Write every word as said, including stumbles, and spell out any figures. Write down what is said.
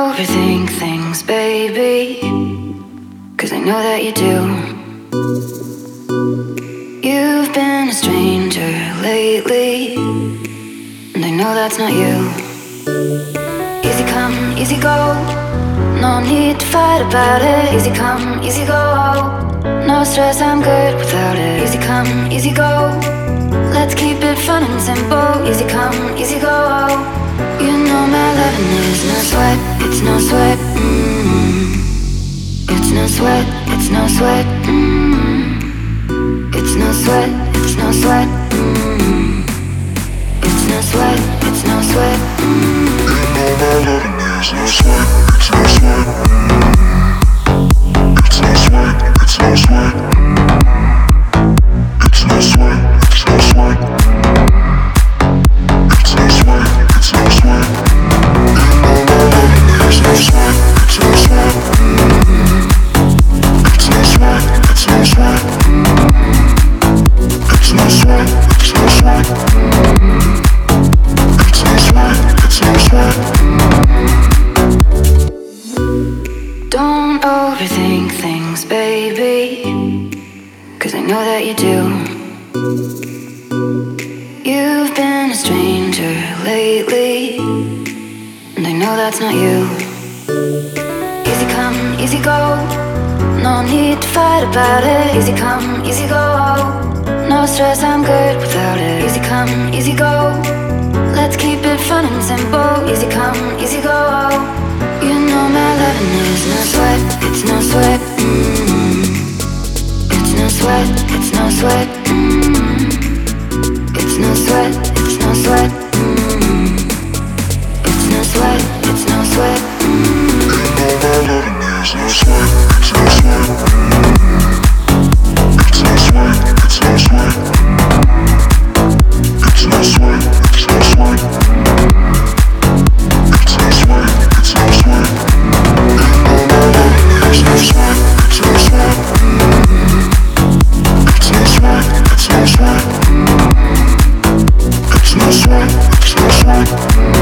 overthink things, baby, 'cause I know that you do. You've been a stranger lately, and I know that's not you. Easy come, easy go, no need to fight about it. Easy come, easy go, no stress, I'm good without it. Easy come, easy go, let's keep it fun and simple. Easy come, easy go, you know my loving is no sweat, it's no sweat, mm. It's no sweat, it's no sweat, mm. It's no sweat, it's no sweat, mm. It's no sweat, it's no sweat, mm. You know my loving is no sweat, it's no sweat, mm. It's no sweat, it's no sweat, mm. It's no sweat, it's no sweat, mm. It's no sweat, it's no sweat, mm. You know my loving is no sweat, it's no sweat, mm. It's no sweat, it's no sweat, mm. It's no sweat, it's no sweat, mm. It's no sweat, it's no sweat, mm. Don't overthink things, baby, 'cause I know that you do. You've been a stranger lately, and I know that's not you. Easy come, easy go, no need to fight about it. Easy come, easy go, no stress, I'm good without it. Easy come, easy go, let's keep it fun and simple. Easy come, easy go, you know my loving is no sweat, it's no sweat, mm. It's no sweat, it's no sweat, mm. It's no sweat, it's no sweat, mm. It's no sweat, it's no sweat, mm. You know my loving is no sweat, it's no sweat, mm. It's no sweat, it's no sweat, mm. It's no sweat, it's no sweat, mm. It's no sweat, it's no sweat, mm. You know my loving is no sweat, it's no sweat, mm. It's no sweat, it's no sweat, mm. It's no sweat, it's no sweat, mm.